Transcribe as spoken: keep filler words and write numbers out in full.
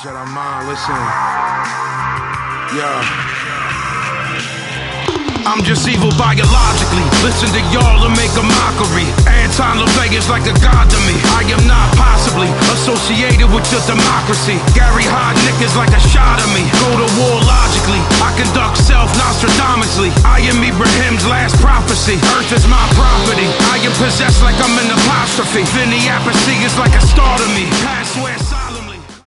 Jedi mind, listen. Yeah. I'm just evil biologically. Listen to y'all and make a mockery. Anton LaVey is like a god to me. I am not possibly associated with your democracy. Gary Hodnick is like a shot of me. Go to war logically. I conduct self Nostradamusly. I am Ibrahim's last prophecy. Earth is my property. I am possessed like I'm an apostrophe. Vinny Appice is like a star to me. Password.